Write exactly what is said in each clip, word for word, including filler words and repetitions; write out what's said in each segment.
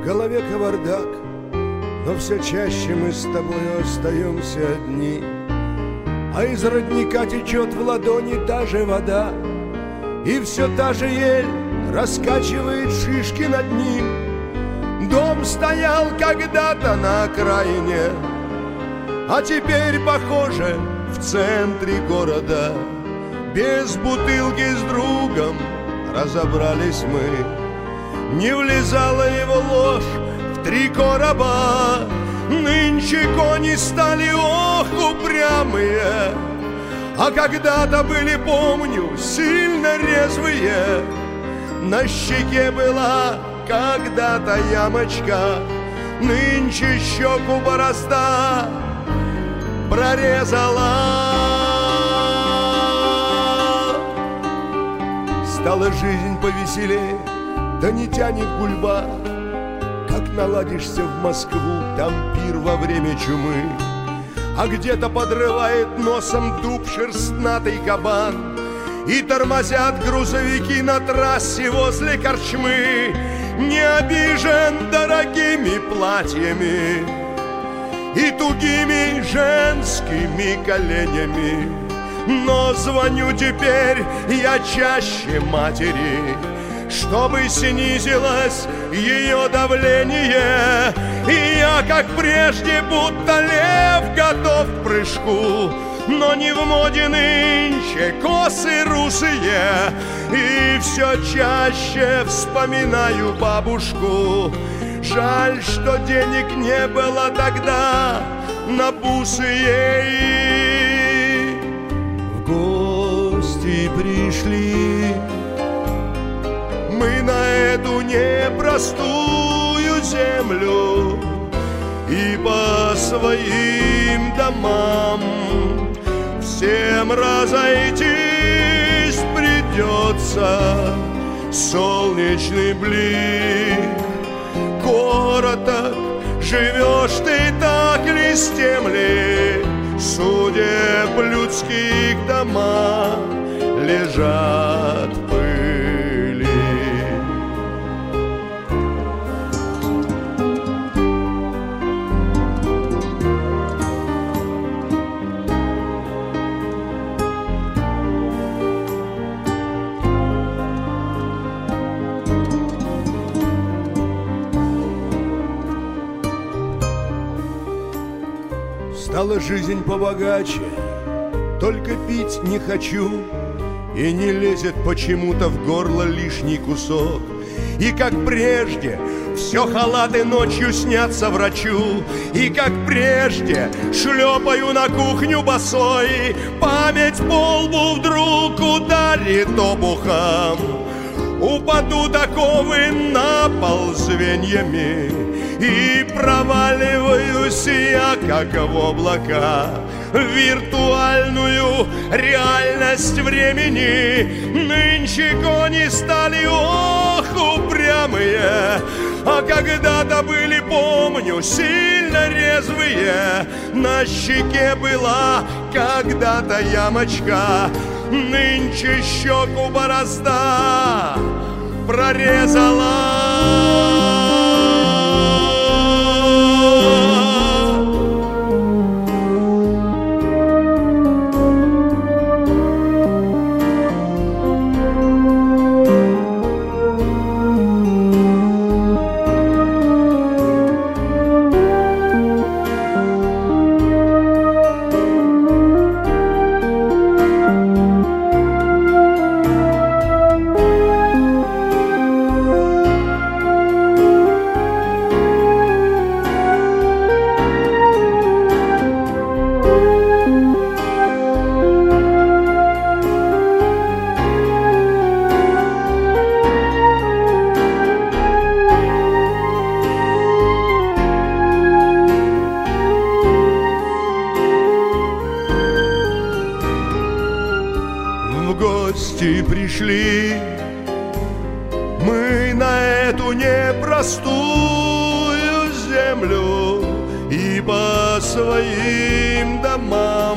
В голове кавардак, но все чаще мы с тобой остаемся одни. А из родника течет в ладони та же вода, и все та же ель раскачивает шишки над ним. Дом стоял когда-то на окраине, а теперь, похоже, в центре города. Без бутылки с другом разобрались мы. Не влезала его ложь в три короба. Нынче кони стали, ох, упрямые, а когда-то были, помню, сильно резвые. На щеке была когда-то ямочка, нынче щеку борозда прорезала. Стала жизнь повеселее, да не тянет гульба. Как наладишься в Москву, там пир во время чумы, а где-то подрывает носом дуб шерстнатый кабан, и тормозят грузовики на трассе возле корчмы. Не обижен дорогими платьями и тугими женскими коленями, но звоню теперь я чаще матери, чтобы снизилось ее давление. И я, как прежде, будто лев, готов к прыжку, но не в моде нынче косы русые. И все чаще вспоминаю бабушку. Жаль, что денег не было тогда на бусы ей. В гости пришли мы на эту непростую землю, и по своим домам всем разойтись придется. Солнечный блик короток, живешь ты так ли с тем ли? Судеб людских дома лежат в пыли. Стала жизнь побогаче, только пить не хочу, и не лезет почему-то в горло лишний кусок. И как прежде все халаты ночью снятся врачу, и как прежде шлепаю на кухню босой. Память по лбу вдруг ударит обухом, упадут оковы на пол звеньями, и проваливаюсь я, как в облака, в виртуальную реальность времени. Нынче кони стали, ох, упрямые, а когда-то были, помню, сильно резвые. На щеке была когда-то ямочка, нынче щеку борозда прорезала. Пришли мы на эту непростую землю, и по своим домам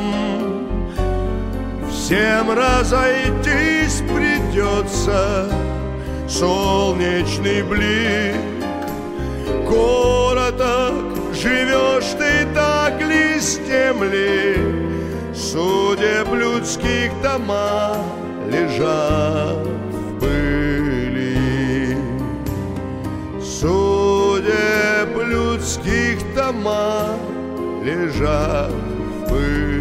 всем разойтись придется. Солнечный блик короток, живешь ты так ли с земли? Судеб людских дома лежат в пыли. Судеб людских дома лежат в пыли.